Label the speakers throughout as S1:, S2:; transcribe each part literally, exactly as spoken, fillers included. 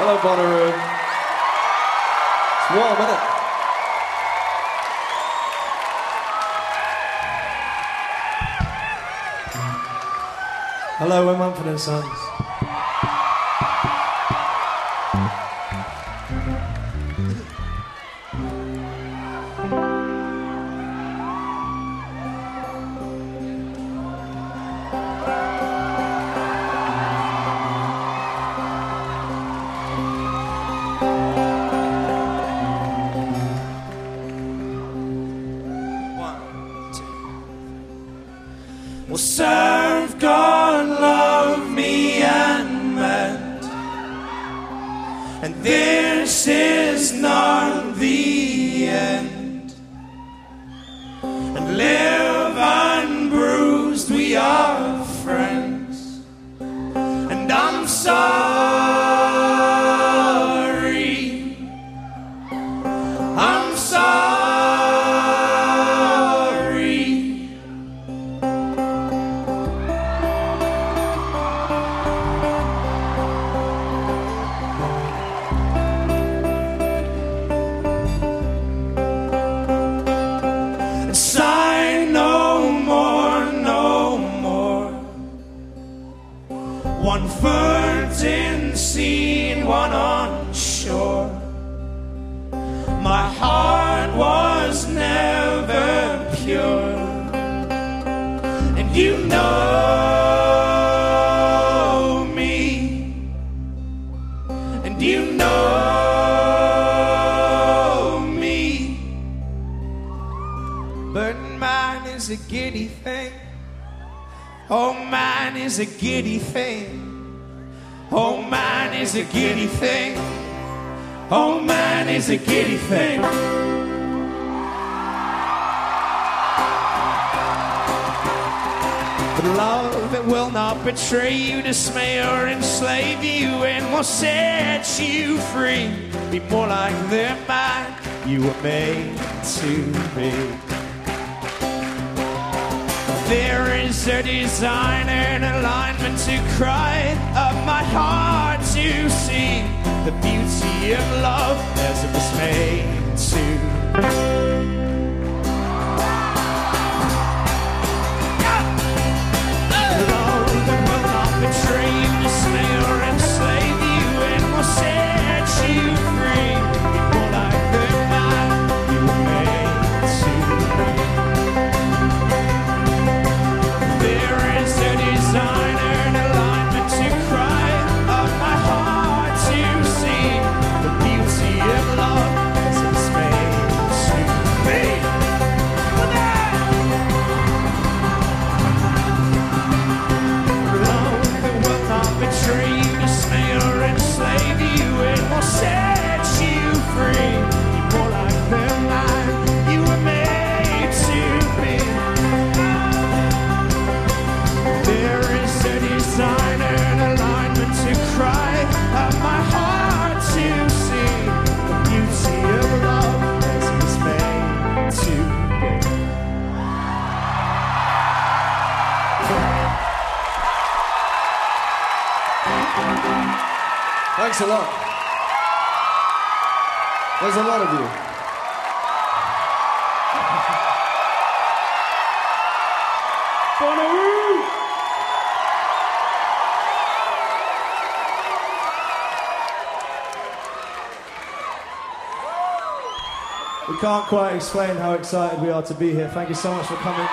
S1: Hello, Bonnaroo. It's warm, isn't it? Hello, we're Mumford and Sons.
S2: Well, serve God, love me and mend, and this is not the end. And live unbruised, we are friends, and I'm sorry, I'm sorry. Sigh no more, no more. One foot in sea and one on shore. My heart was never pure, and you know me, and you know. But mine is a giddy thing. Oh, mine is a giddy thing. Oh, mine is a giddy thing. Oh, mine is a giddy thing. But love, it will not betray you, dismay or enslave you, and will set you free. Be more like the man you were made to be. There is a design and alignment to cry of my heart to see the beauty of love as it was made to. Love that will not betray you, dismay or enslave you, and will set you free. Be more like the man you were made to be. There is a design and alignment to cry of my heart to see the beauty of love as it's made to be. Love that will not betray you, dismay or enslave you, it will set you free. Be more like the man you were made to be. There is a design and alignment to cry of my heart to see the beauty of love as it was made to be.
S1: Thanks a lot. There's a lot of you. Bonnaroo! We can't quite explain how excited we are to be here. Thank you so much for coming.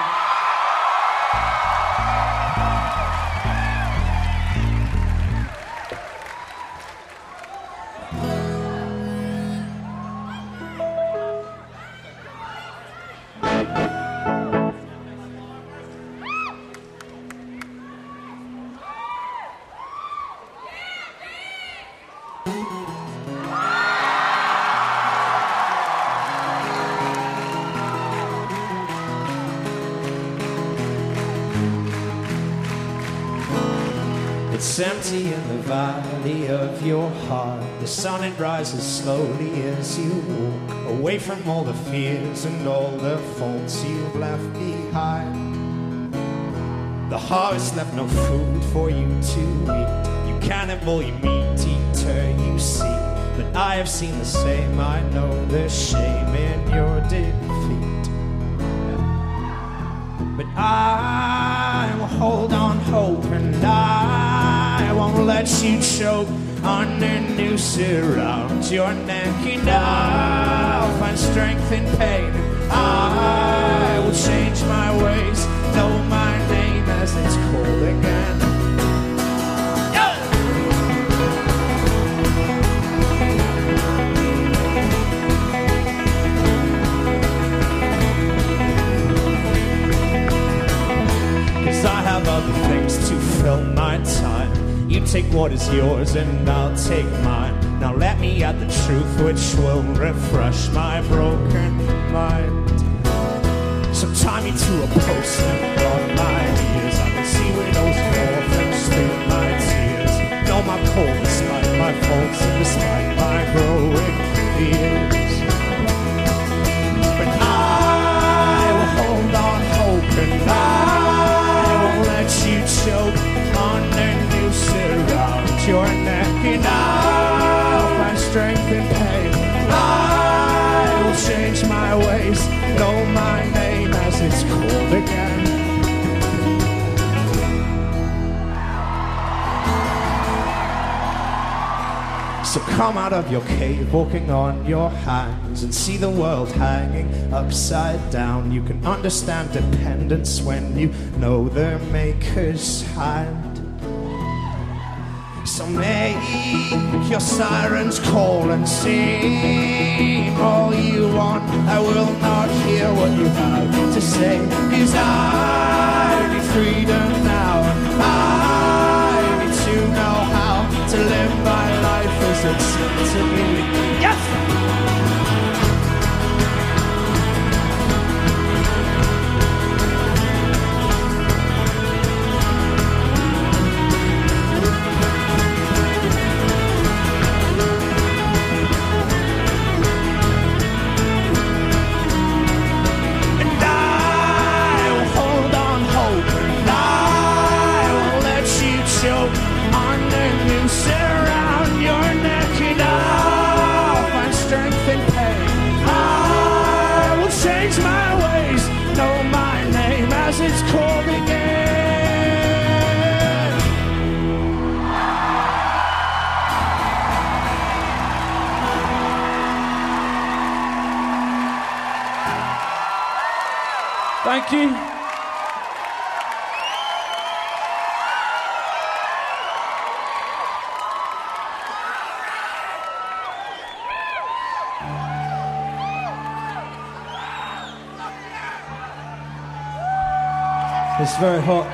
S2: It's empty in the valley of your heart. The sun, it rises slowly as you walk away from all the fears and all the faults you've left behind. The harvest left no food for you to eat. You cannibal, you meat eater. her you see, but I have seen the same. I know there's shame in your defeat, but I will hold on hope, and I won't let you choke on a noose around your neck, and I'll find strength in pain. I will change my ways, know my name as it's called again. Yeah! Cause I have other things to fill my time. You take what is yours and I'll take mine. Now let me add the truth which will refresh my broken mind. So tie me to a post and on my ears, I can see widows and orphans through my tears. Know my cold despite my faults and despite my growing fears. But I will hold on hope, and I won't let you choke on the noose around your neck, and I'll find strength in pain. I will change my ways, know my name as it's called again. So come out of your cave, walking on your hands, and see the world hanging upside down. You can understand dependence when you know their maker's hand. So make your sirens call and sing all you want. I will not hear what you have to say, 'cause I need freedom now, and I need to know how to live my life as it's meant to be. Yes! It's called again.
S1: Thank you. It's very hot.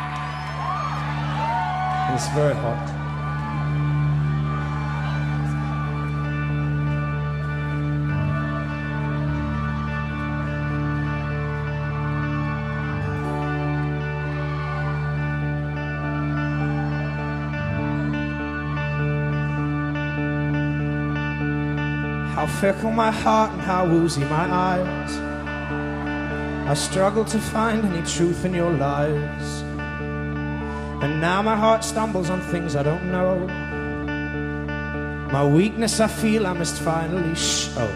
S1: It's very hot.
S2: How fickle my heart and how woozy my eyes. I struggle to find any truth in your lies, and now my heart stumbles on things I don't know. My weakness I feel I must finally show.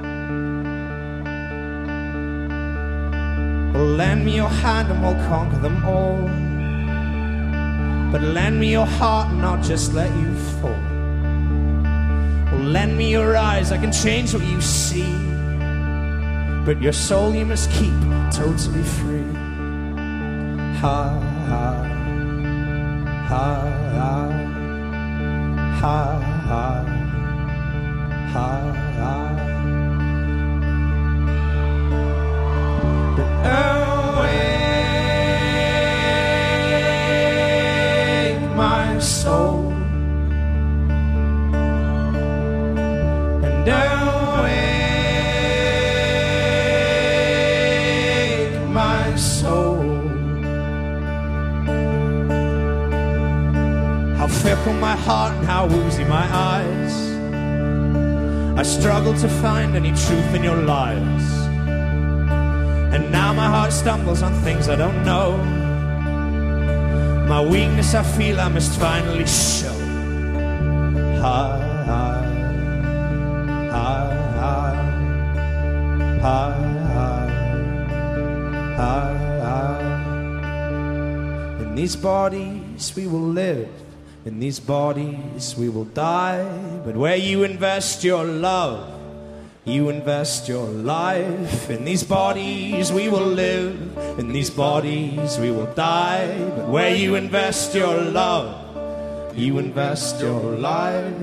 S2: Well, lend me your hand and we'll conquer them all, but lend me your heart and I'll just let you fall. Well, lend me your eyes, I can change what you see, but your soul you must keep totally free. Ha, ha, ha, ha, ha, ha, ha, ha. But awake my soul, and fickle my heart and how woozy my eyes. I struggle to find any truth in your lies, and now my heart stumbles on things I don't know. My weakness I feel I must finally show. high, high, high, high, high, high. In these bodies we will live, in these bodies we will die. But where you invest your love, you invest your life. In these bodies we will live, in these bodies we will die. But where you invest your love, you invest your life.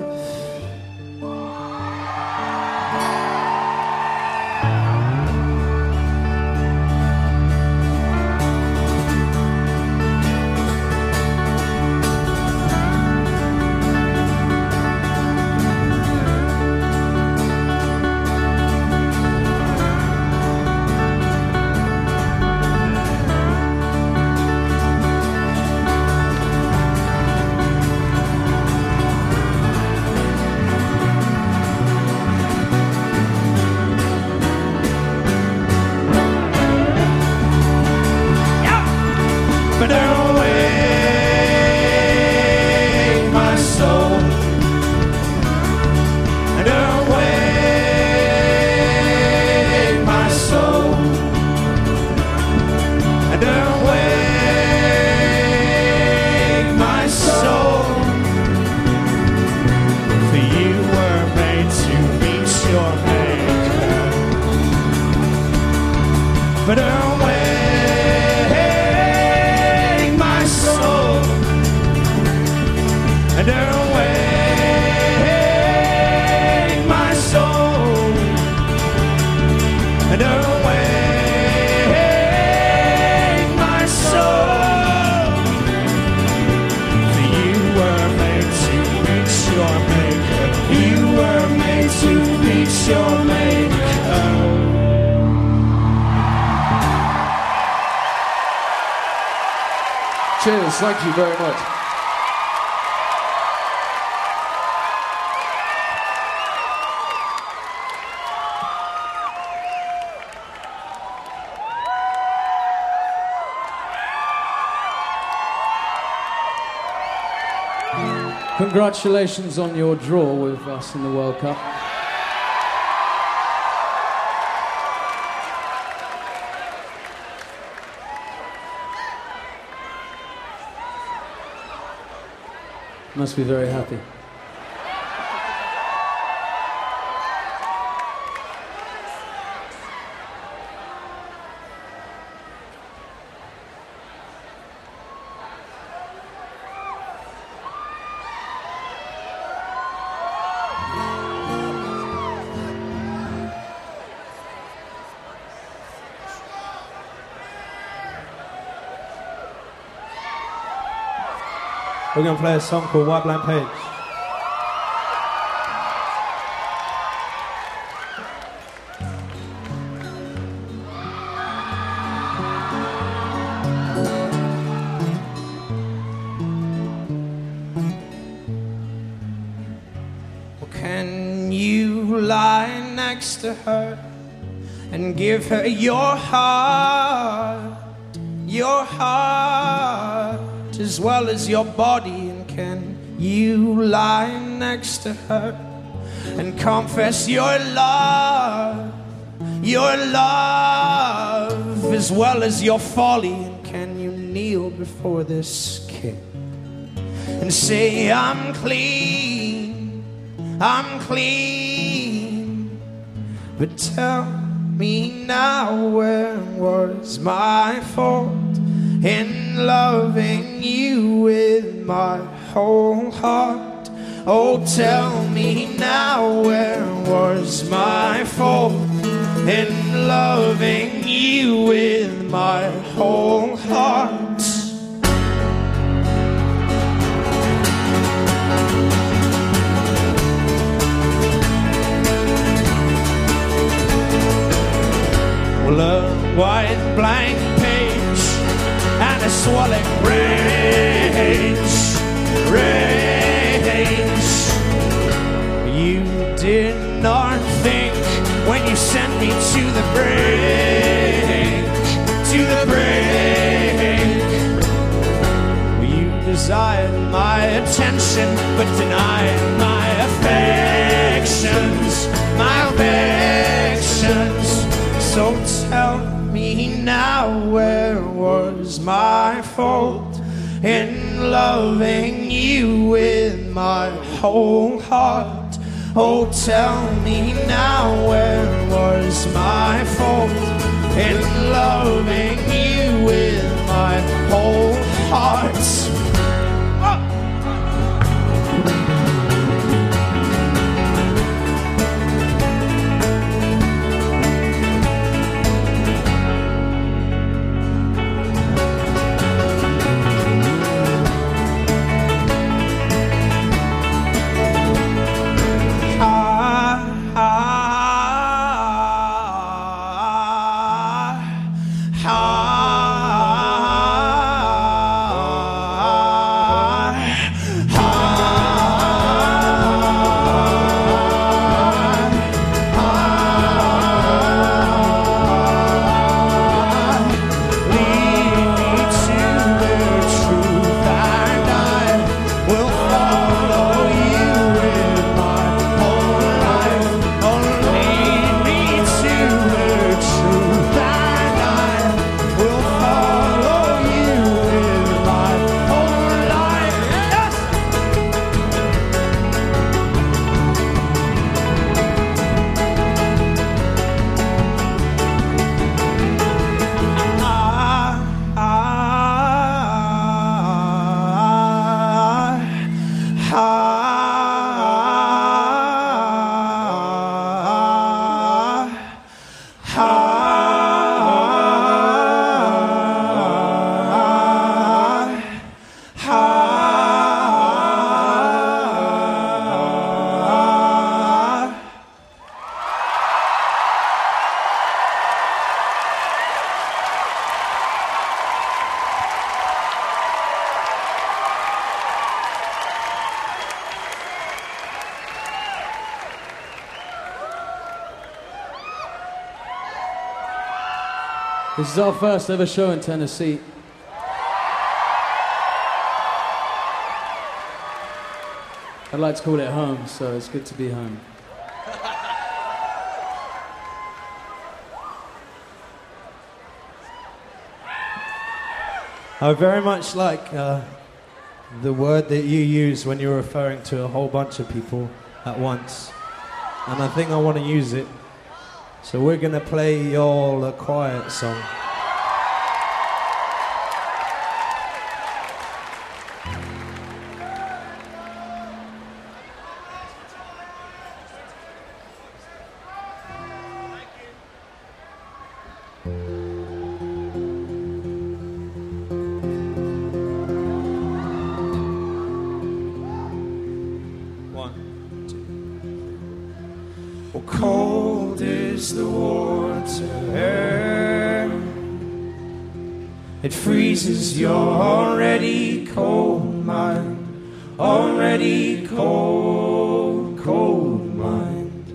S2: But awake my soul, and awake my soul, and awake my soul. For you were made to reach your maker. You were made to reach your maker.
S1: Cheers, thank you very much. Congratulations on your draw with us in the World Cup. Must be very happy.
S2: We're going to play a song called White Blank Page. Well, can you lie next to her and give her your heart, your heart, as well as your body? And can you lie next to her and confess your love, your love, as well as your folly? And can you kneel before this king and say, I'm clean, I'm clean? But tell me now, where was my fault in loving you with my whole heart? Oh, tell me now, where was my fault in loving you with my whole heart? Well, a white blank page and a swelling rage, rage. You did not think when you sent me to the brink, to the brink. You desired my attention but denied my So tell me now, where was my fault in loving you with my whole heart? Oh, tell me now, where was my fault in loving you with my whole heart?
S1: This is our first ever show in Tennessee. I'd like to call it home, so it's good to be home.
S3: I very much like uh, the word that you use when you're referring to a whole bunch of people at once. And I think I want to use it. So we're going to play you all a quiet song.
S2: Cold is the water, it freezes your already cold mind, already cold, cold mind.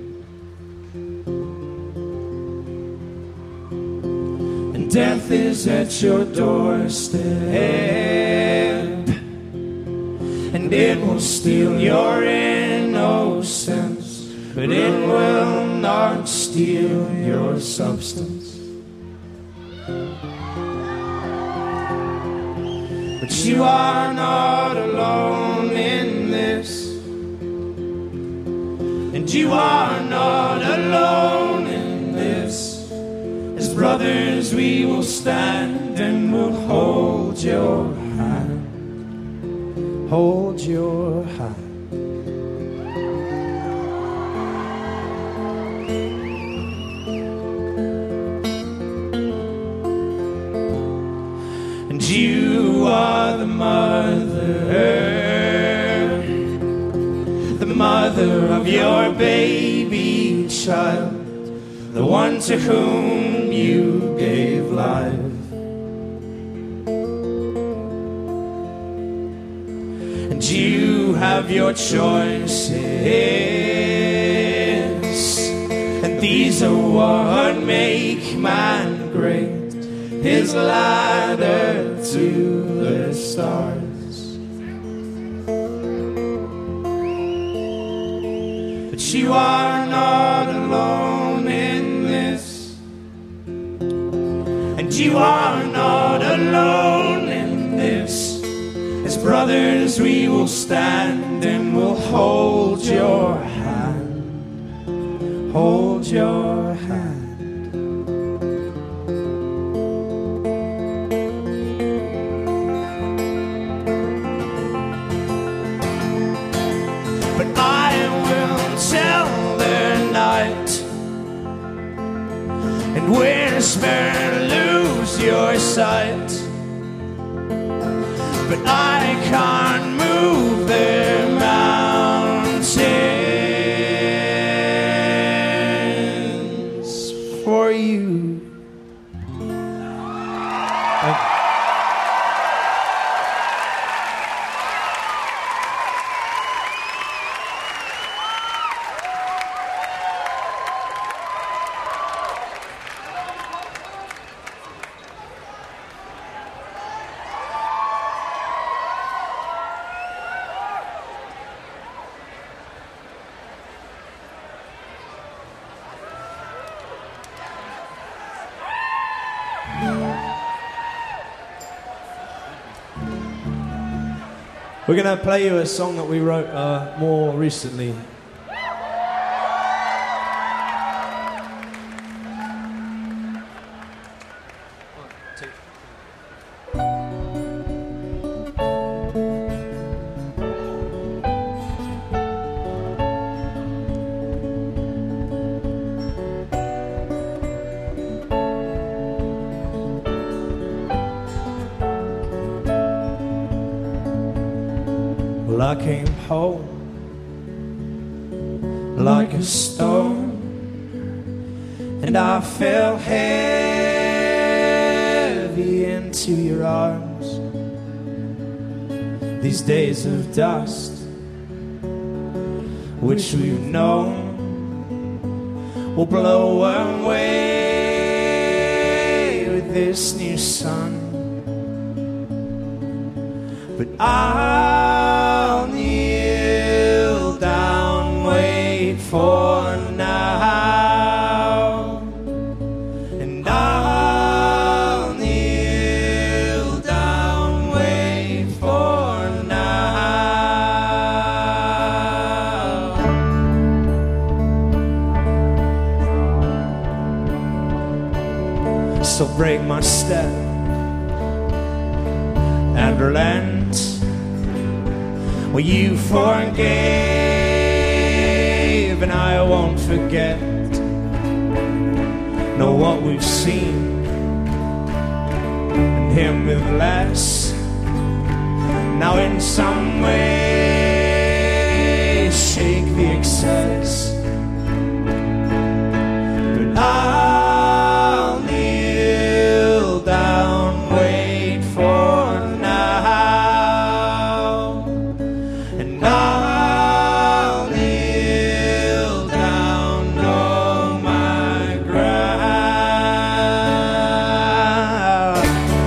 S2: And death is at your doorstep, and it will steal your innocence, but it will not steal your substance. But you are not alone in this, and you are not alone in this. As brothers we will stand and we'll hold your hand, hold your hand. You are the mother, the mother of your baby child, the one to whom you gave life. And you have your choices, and these are what make man great. His ladder to the stars. But you are not alone in this, you are not alone in this. As brothers we will stand and we'll hold your hand, hold your hand. But I will tell the night and whisper, lose your sight. But I can't move the mountains for you.
S3: Thank you. We're going to play you a song that we wrote uh, more recently. Well, I came home like a stone, and I fell heavy into your arms. These days of dust, which we've known, will blow away with this new sun. But I'll kneel down, wait for now, and I'll kneel down, wait for now. So break my step and relent. Well, you forgave, and I won't forget. Know what we've seen, and him with less. Now in some way shake the excess. But I'll kneel down, wait for I'll kneel down, know my ground.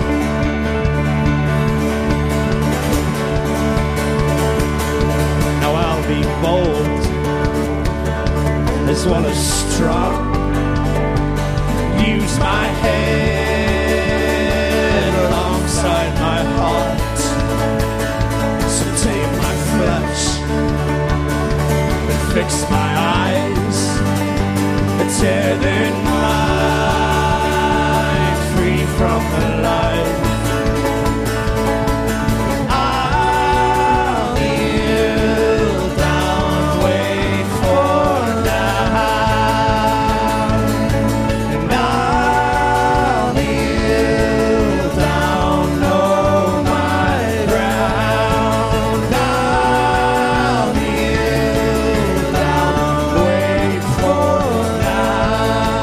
S3: Now I'll be bold as well as strong. Use my head alongside my heart. Fix my eyes, a tethered mind, free from the light. I'll kneel down, wait for now, and I'll kneel down, know my ground. I'll kneel wait for now.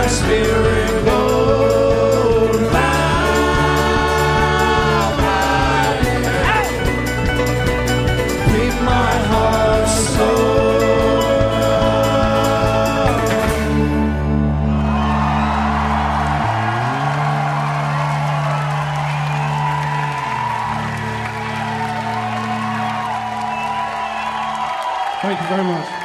S2: my spirit gold bound. Hey! Keep my heart soul.
S4: Thank you very much.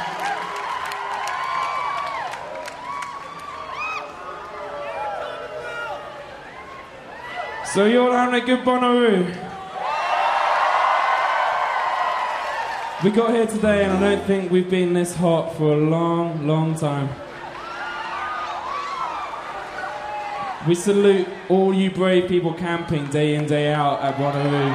S4: So you're all having a good Bonnaroo? We got here today and I don't think we've been this hot for a long, long time. We salute all you brave people camping day in, day out at Bonnaroo.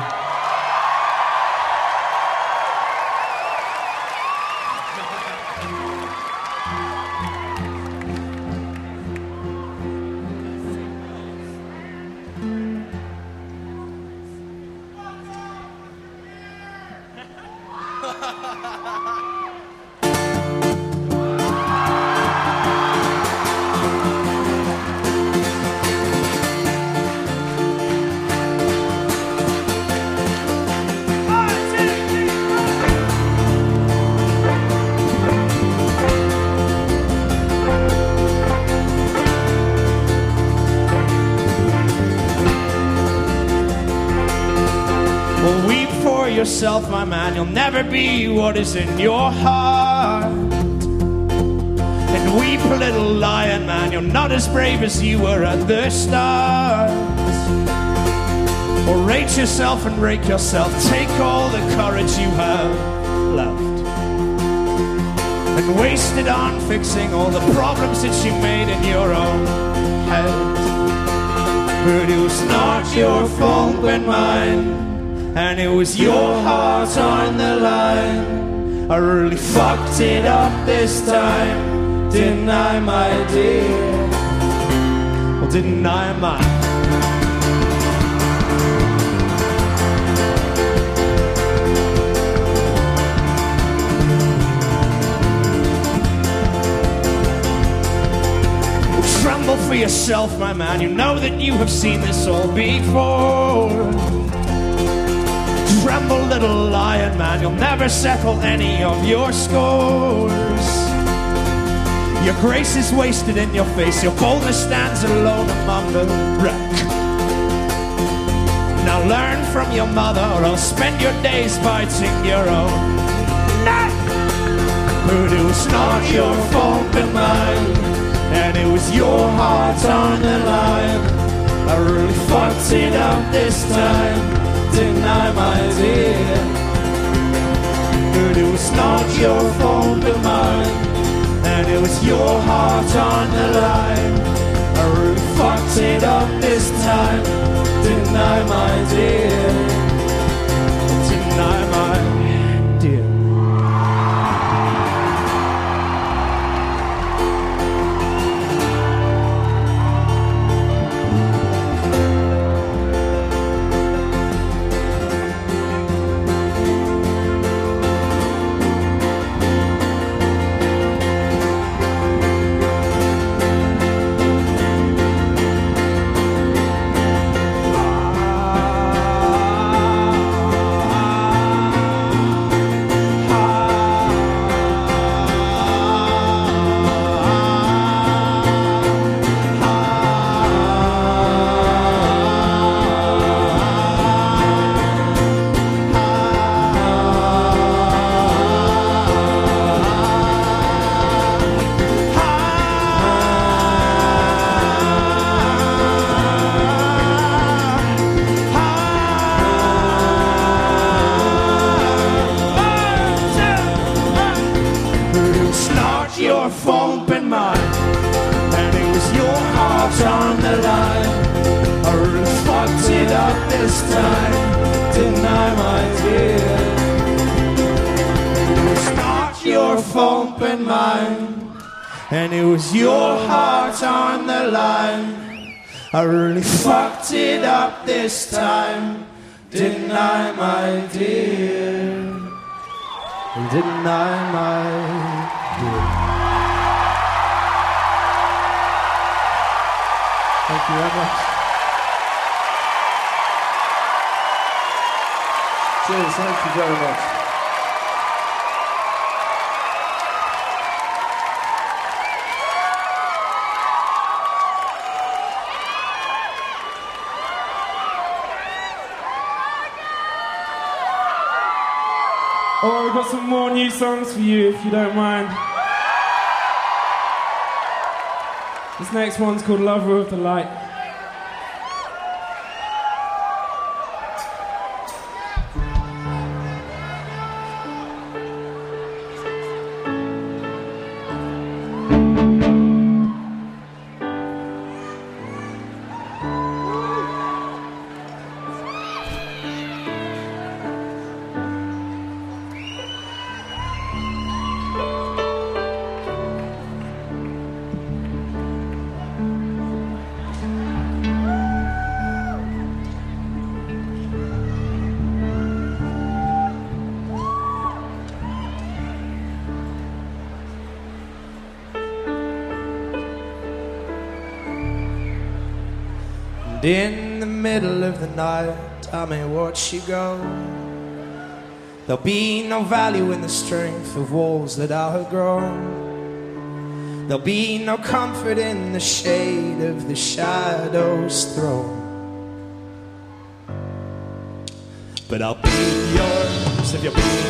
S2: Well, weep for yourself, my man. You'll never be what is in your heart. And weep, little lion man. You're not as brave as you were at the start. Or rate yourself and rake yourself. Take all the courage you have left and waste it on fixing all the problems that you made in your own head. But it was not your fault but mine. And it was your heart on the line. I really fucked it up this time, didn't I, my dear? Well, didn't I, my? Well, tremble for yourself, my man. You know that you have seen this all before. Tremble, little lion man, you'll never settle any of your scores. Your grace is wasted in your face, your boldness stands alone among the wreck. Now learn from your mother, or else spend your days biting your own neck. But it was not your fault but mine, and it was your heart on the line. I really fucked it up this time, didn't I, my dear? But it was not your fault but mine, and it was your heart on the line. I really fucked it up this time, didn't I, my dear? Didn't I, my dear? Your fault but mine, and it was your heart on the line. I really fucked it up this time, didn't I, my dear? It was not your fault but mine, and it was your heart on the line. I really fucked it up this time, didn't I, my dear? Didn't I, my dear?
S1: Thank you very much. Cheers, thank you very much.
S4: Oh, we've got some more new songs for you, if you don't mind. This next one's called Lover of the Light.
S2: In the middle of the night, I may watch you go. There'll be no value in the strength of walls that I have grown. There'll be no comfort in the shade of the shadow's throne. But I'll be yours if you'll be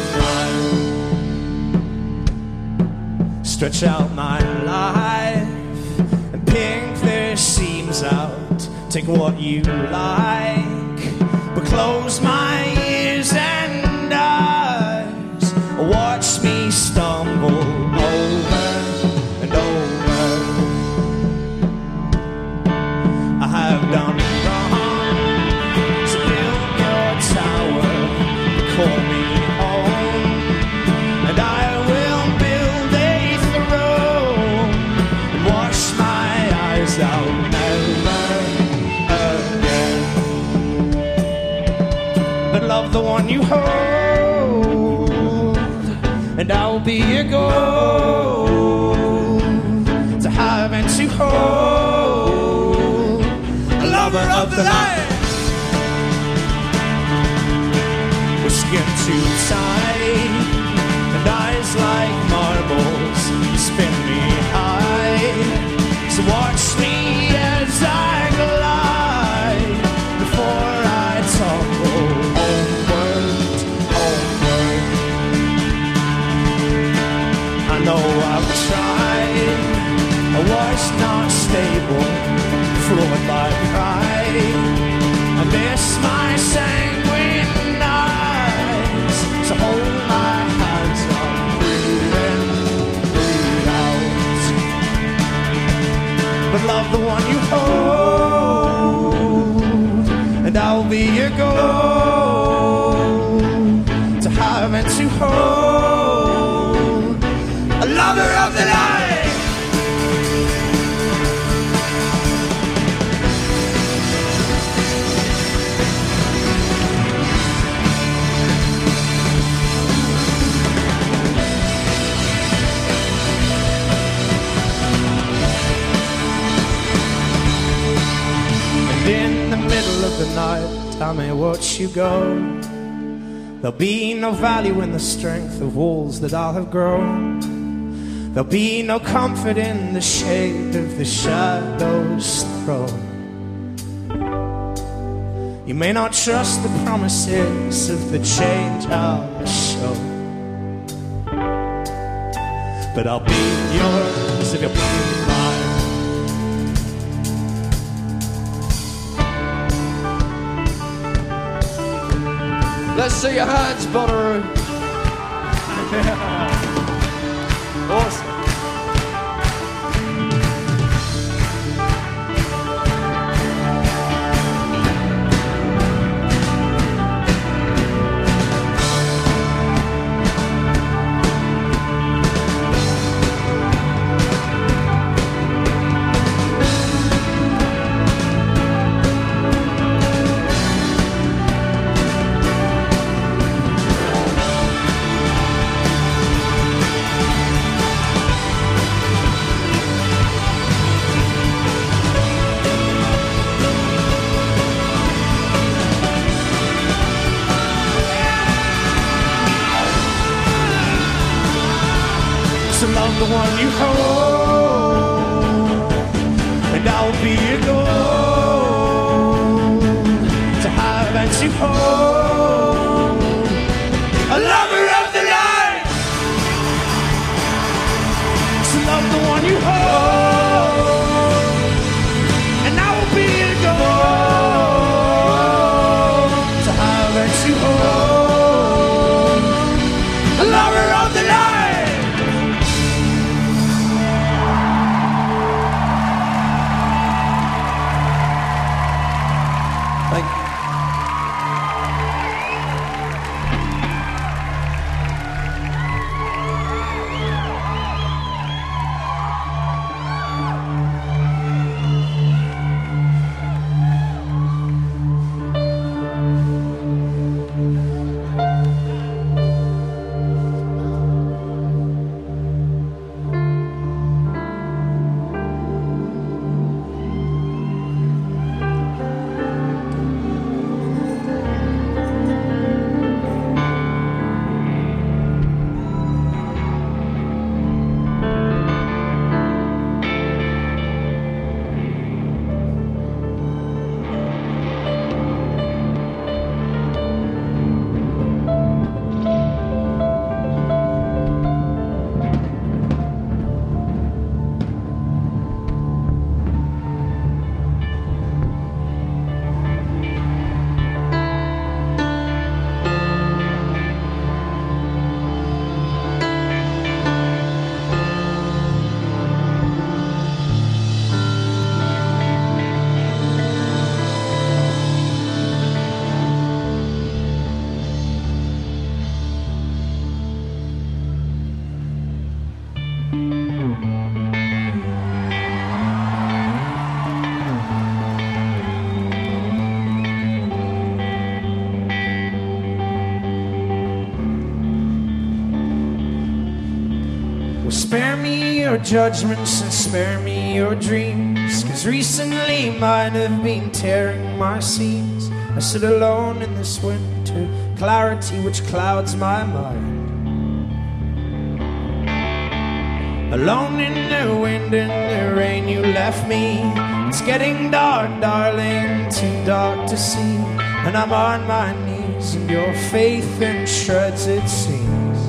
S2: mine. Stretch out my life and pick the seams out. Take what you like, but close my ears and eyes. Watch me stumble over and over. I have done wrong to build your tower, call me home, and I will build a throne and wash my eyes out. Love the one you hold, and I'll be your gold to have and to hold. A lover of the light, with skin too tight and eyes like marbles, spin me high. So watch me as I glide before I topple. I know I've tried, I was not stable, floored by pride. I miss my sanguine eyes, so hold my hands on, breathe in, breathe out. But love the one you hold, and I'll be your gold to have and to hold. A lover of the light. And in the middle of the night, I may watch you go. There'll be no value in the strength of walls that I have grown. There'll be no comfort in the shade of the shadow's throne. You may not trust the promises of the change I'll show, but I'll be yours if you'll be mine.
S5: Let's see your hands, Bonnaroo.
S1: Awesome.
S2: love the one you hold, and I'll be your gold to have and to hold. A lover of the light, to love the one you hold, and I will be your gold to have and to hold. A lover of the light.
S3: Thank you.
S2: Spare me your judgments and spare me your dreams, 'cause recently mine have been tearing my seams. I sit alone in this winter clarity which clouds my mind, alone in the wind and the rain you left me. It's getting dark, darling, too dark to see, and I'm on my knees and your faith in shreds it seems.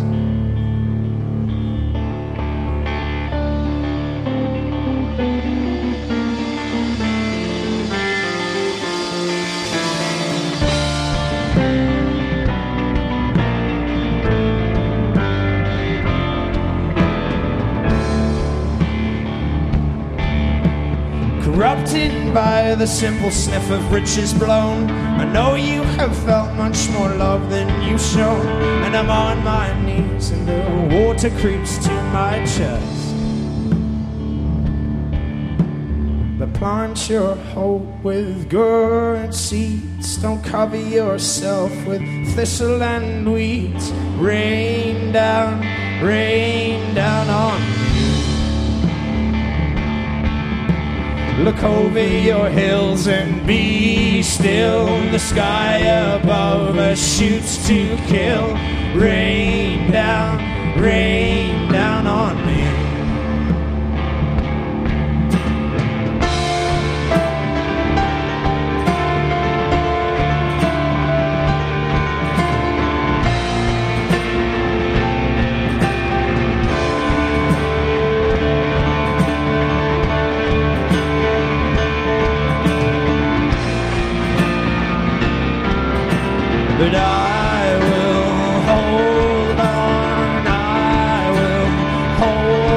S2: Corrupted by the simple sniff of riches blown, I know you have felt much more love than you've shown, and I'm on my knees and the water creeps to my chest. But plant your hope with good seeds, don't cover yourself with thistle and weeds. Rain down, rain down on me. Look over your hills and be still. The sky above us shoots to kill. Rain down, rain down on me. But I will hold on, I will hold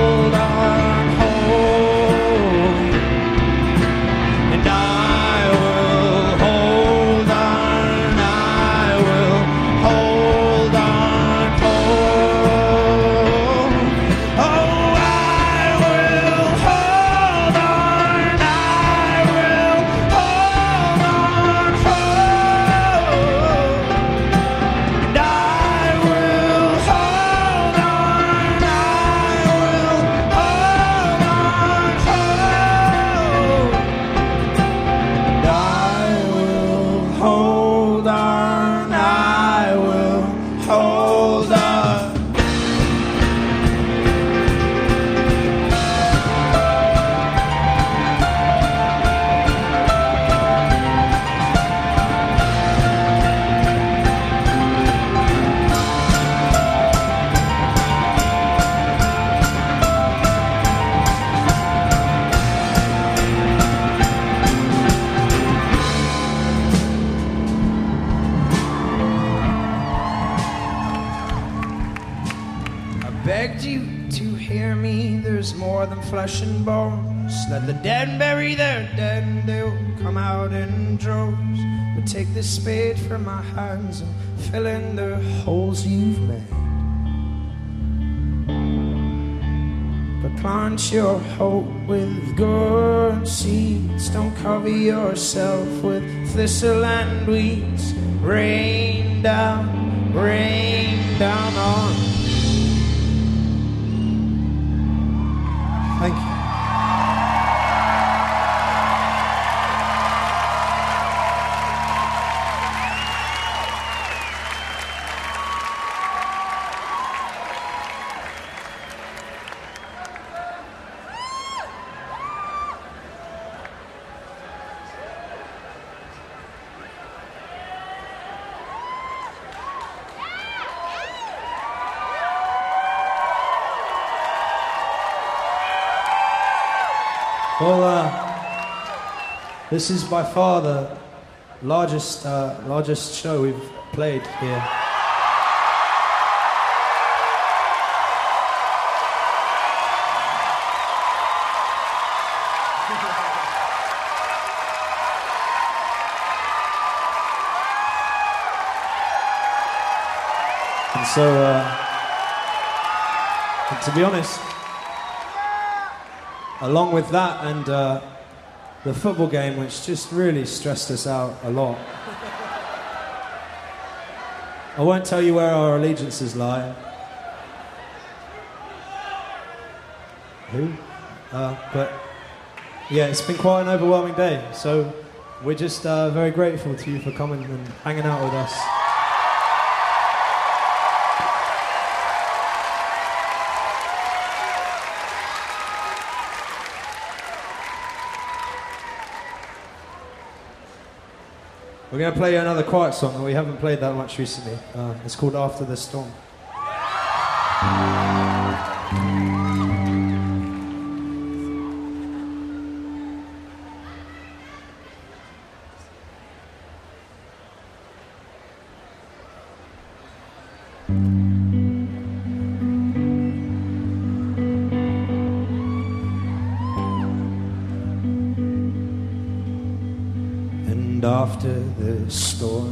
S2: flesh and bones. Let the dead bury their dead, and they'll come out in droves. But take this spade from my hands and fill in the holes you've made. But plant your hope with good seeds. Don't cover yourself with thistle and weeds. Rain down, rain down on me.
S3: Thank you. Well, uh, this is by far the largest, uh, largest show we've played here. And so, uh, and to be honest, along with that and uh, the football game, which just really stressed us out a lot. I won't tell you where our allegiances lie. Who? Uh, but yeah, it's been quite an overwhelming day. So we're just uh, very grateful to you for coming and hanging out with us. We're going to play you another quiet song that we haven't played that much recently. Uh, it's called After the Storm. And after the storm,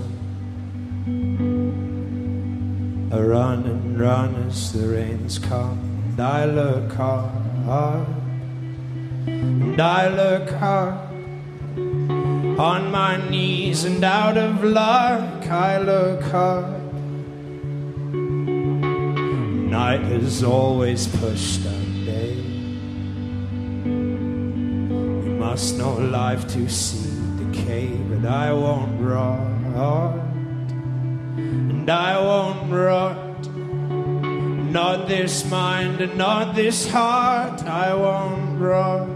S3: I run and run as the rains come, and I look hard, and I look hard, on my knees and out of luck, I look hard. Night has always pushed out day. We must know life to see decay, but I won't rot, and I won't rot. Not this mind and not this heart, I won't rot.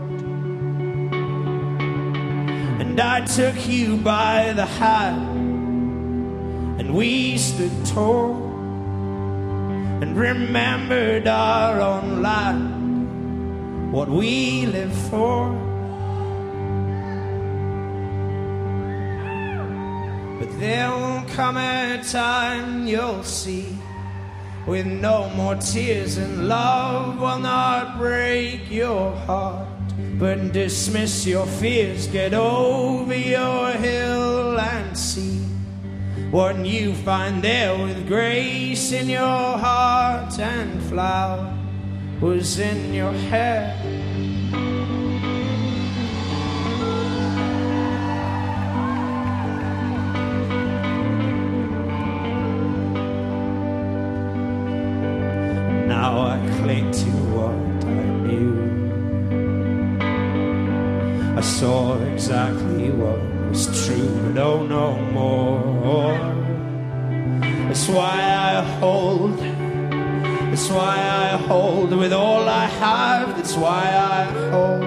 S3: And I took you by the hand, and we stood tall, and remembered our own land, what we live for. But there will come a time you'll see, with no more tears, and love will not break your heart, but dismiss your fears. Get over your hill and see what you find there, with grace in your heart and flowers in your hair. Now I cling to what I knew. I saw exactly what was true, but oh no more. That's why I hold, that's why I hold with all I have, that's why I hold.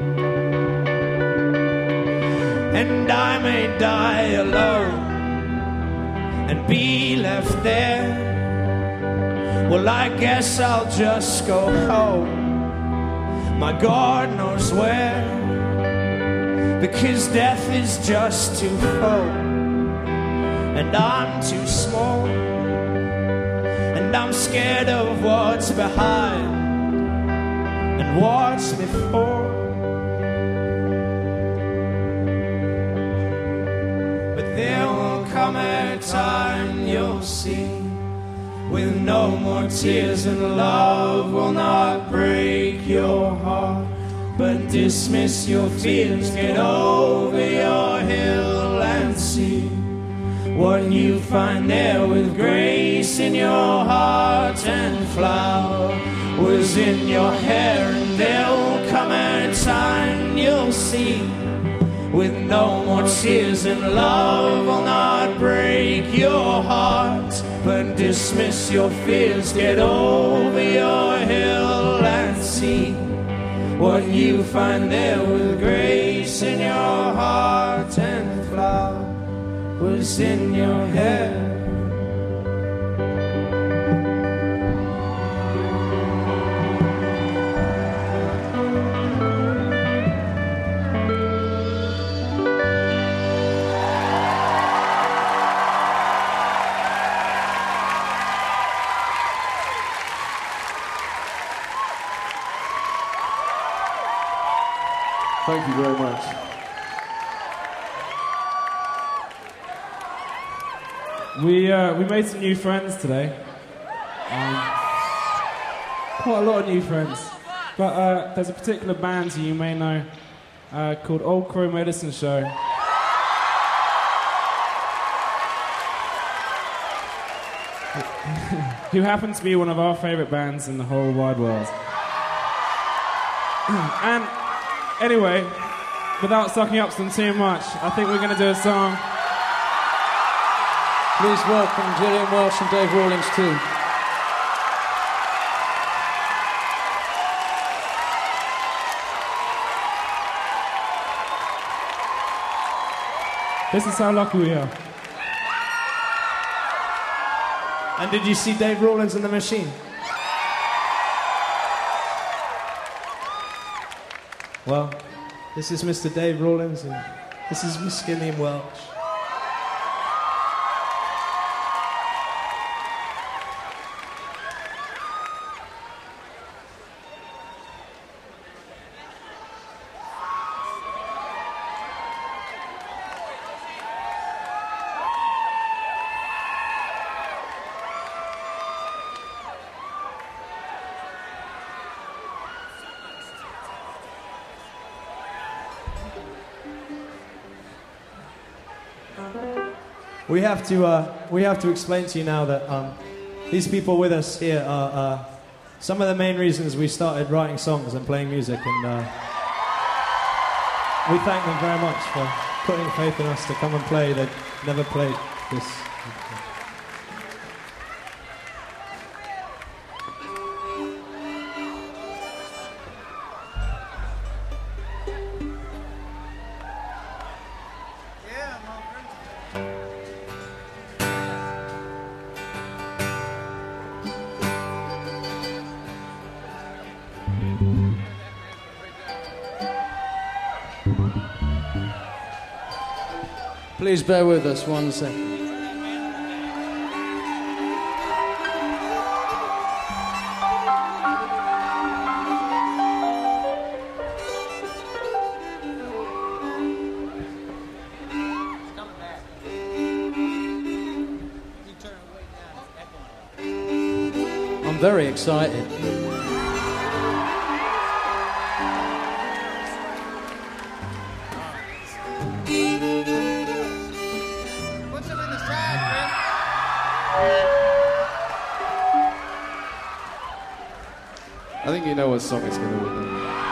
S3: And I may die alone and be left there. Well, I guess I'll just go home, my God knows where, because death is just too full, and I'm too small, and I'm scared of what's behind, and
S2: and watch me fall. But there will come a time you'll see, with no more tears, and love will not break your heart. But dismiss your fears, get over your hill and see what you find there, with grace in your heart and flowers in your hair. And there'll come a time you'll see, with no more tears, and love will not break your heart. But dismiss your fears, get over your hill and see what you find there, with grace in your heart and flowers in your hair.
S1: Thank you very much.
S4: We uh, we made some new friends today. Um, quite a lot of new friends. But uh, there's a particular band you may know uh, called Old Crow Medicine Show. Who happen to be one of our favourite bands in the whole wide world. And anyway, without sucking up to them too much, I think we're going to do a song.
S5: Please welcome Gillian Welch and Dave Rawlings too.
S4: This is how lucky we are.
S1: And did you see Dave Rawlings in the Machine? Well, this is Mister Dave Rawlings and this is Miss Gillian Welch. We have to uh, we have to explain to you now that um, these people with us here are uh, some of the main reasons we started writing songs and playing music, and uh, we thank them very much for putting faith in us to come and play. They've never played this.
S5: Please bear with us one second. I'm very excited.
S6: I think you know what song it's going to be.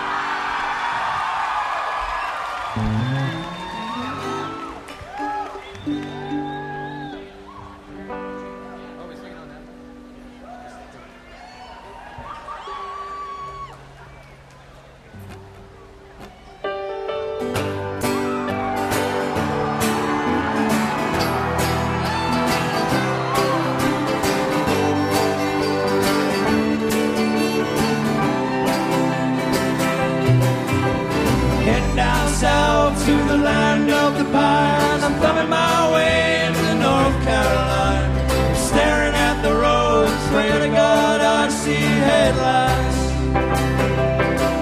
S2: To the land of the pines, I'm thumbing my way into North Carolina, staring at the roads, praying to God I see headlights.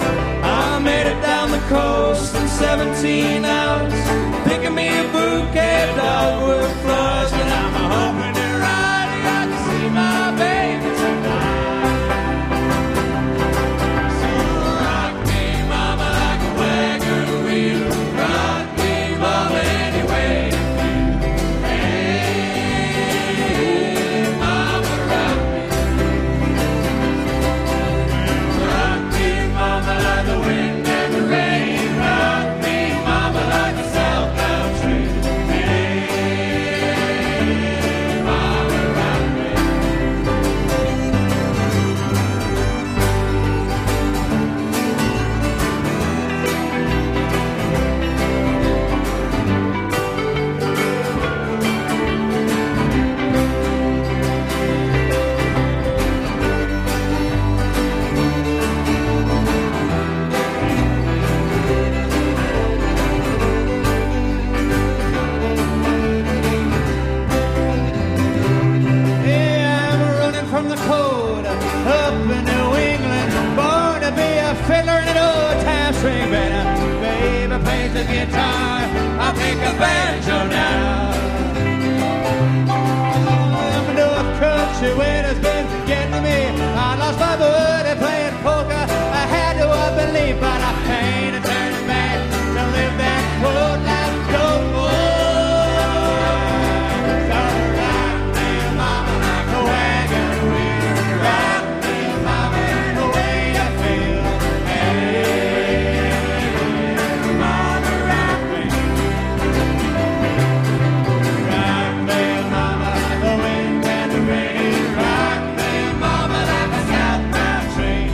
S2: I'll take a banjo now.
S3: I'm a North Country winter's been getting me. I lost my buddy playing poker. I had to believe, but I ain't turning back to live that quote life no more. So rock me, mama, like a wagon wheel. Rock me, mama, the way you feel. Hey, mama, rock me. Rock me, mama, like the wind and the rain. Rock me, mama, like a southbound train.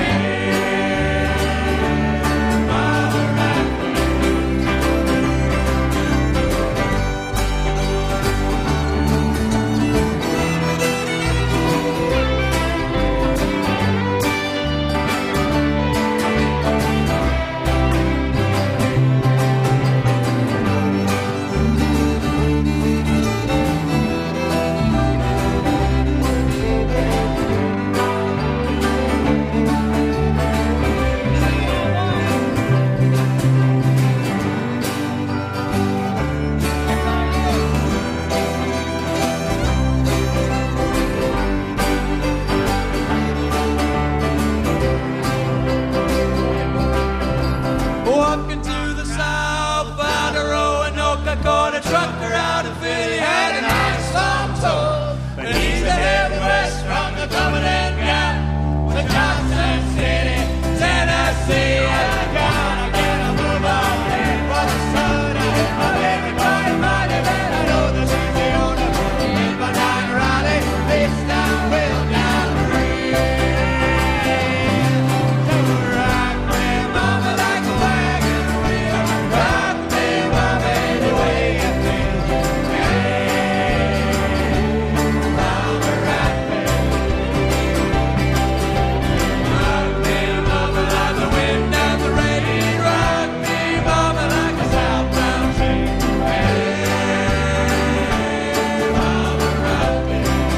S2: Walking to the south, found a Roanoke, caught a trucker out of Philly, had an ice on tow. But he's a heavy west from the Cumberland Gap, to Johnson City, Tennessee. And I gotta get a move on in for the sun. I'm everybody mighty, man, I know that she's the owner. In my nine Raleigh, this down, will down the rail. So rock me, mama, like a wagon wheel. Rock me, mama, any way you feel. Hey, mama, rock me. Rock me, mama, like the wind and the rain. Rock me, mama, like a southbound train. Hey, mama, rock me.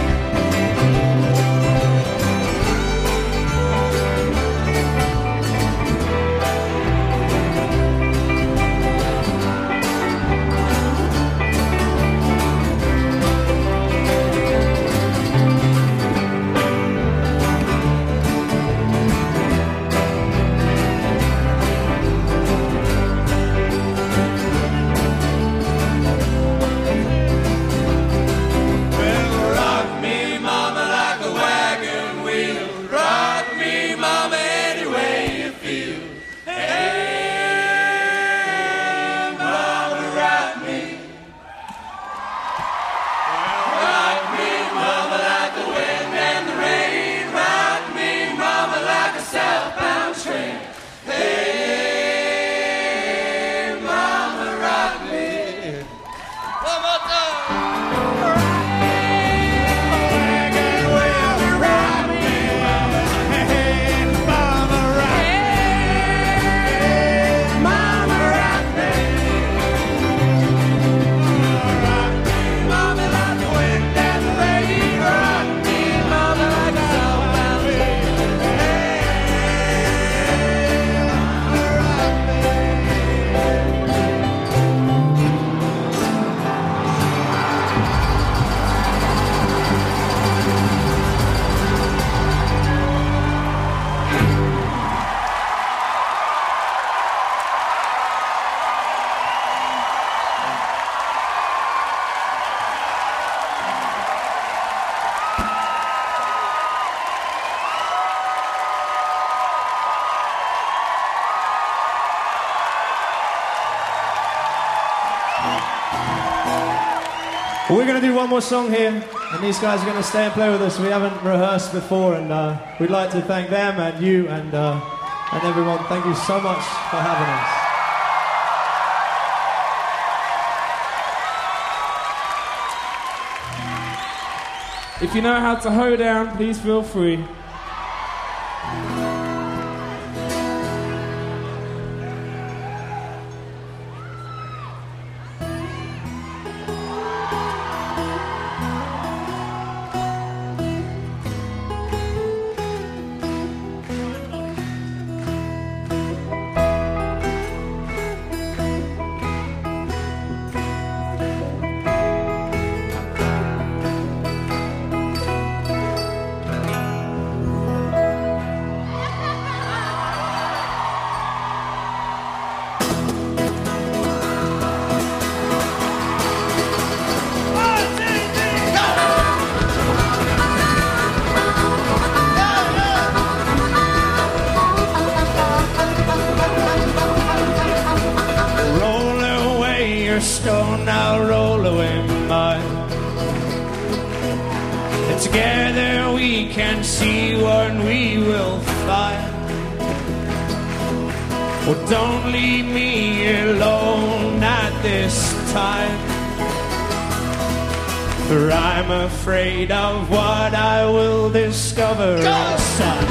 S2: Well, rock me, mama, like a wagon wheel. Rock me, mama, any way you feel. Hey, mama, rock me. Rock me, mama, like the wind and the rain. Rock me, mama, like a southbound train. Hey, mama, rock me. One more time.
S1: We're going to do one more song here, and these guys are going to stay and play with us. We haven't rehearsed before, and uh, we'd like to thank them and you and, uh, and everyone. Thank you so much for having us.
S4: If you know how to hoe down, please feel free.
S2: your stone, I'll roll away mine. And together we can see what we will find. Well, don't leave me alone at this time, for I'm afraid of what I will discover inside.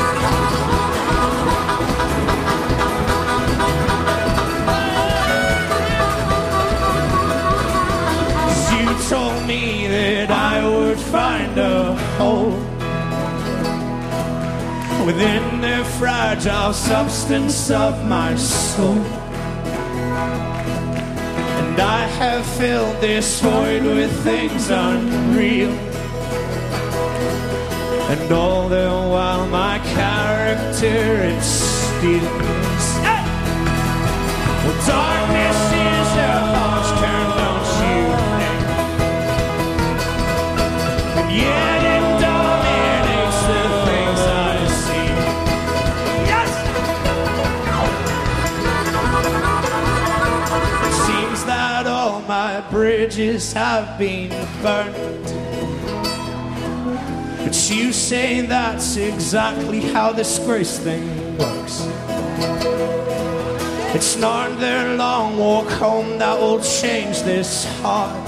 S2: You told me that I would find a hole within the fragile substance of my soul, and I have filled this void with things unreal, and all the while my character it steals. Hey! Well, darkness is a harsh turn, don't you think? And yet it dominates the things I see. Yes! It seems that all my bridges have been burnt, but you say that's exactly how this grace thing works. It's not their long walk home that will change this heart,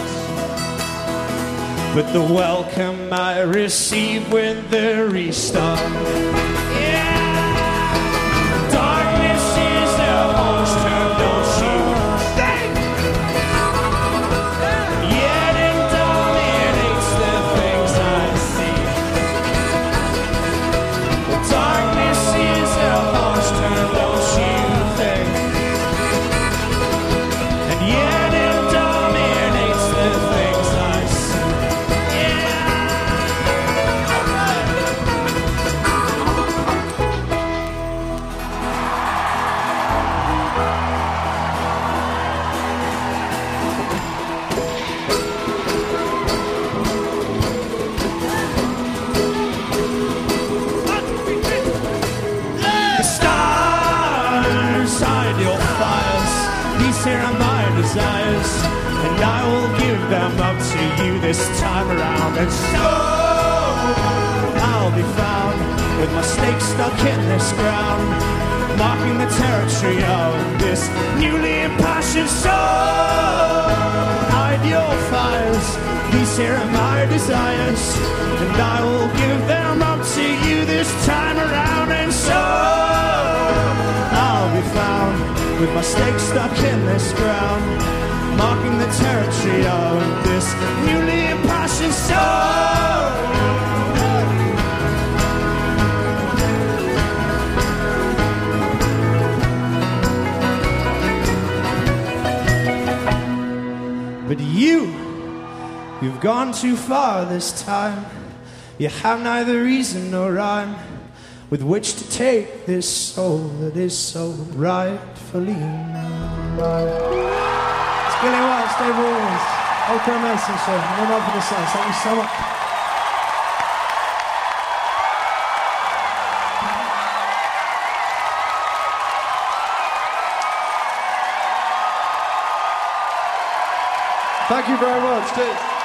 S2: but the welcome I receive with the restart. Yeah! Darkness is the harsh turn, don't you think? Yet it dominates the things I see. Well, darkness is a harsh turn, don't you think? And yet it dominates the things I see. The stars hide your fires. These here are my desires, and I will give them up to you this time around. And so I'll be found with my stake stuck in this ground, marking the territory of this newly impassioned soul. Hide your fires. These here are my desires, and I will give them up to you this time around. And so I'll be found with my stake stuck in this ground, marking the territory of this newly impassioned soul. But you, you've gone too far this time. You have neither reason nor rhyme with which to take this soul that is so rightfully mine.
S1: It's Gillian Welch, Dave Rawlings, Ultra Mason Show. No more for the songs. Thank you so much.
S3: Thank you very much. Cheers.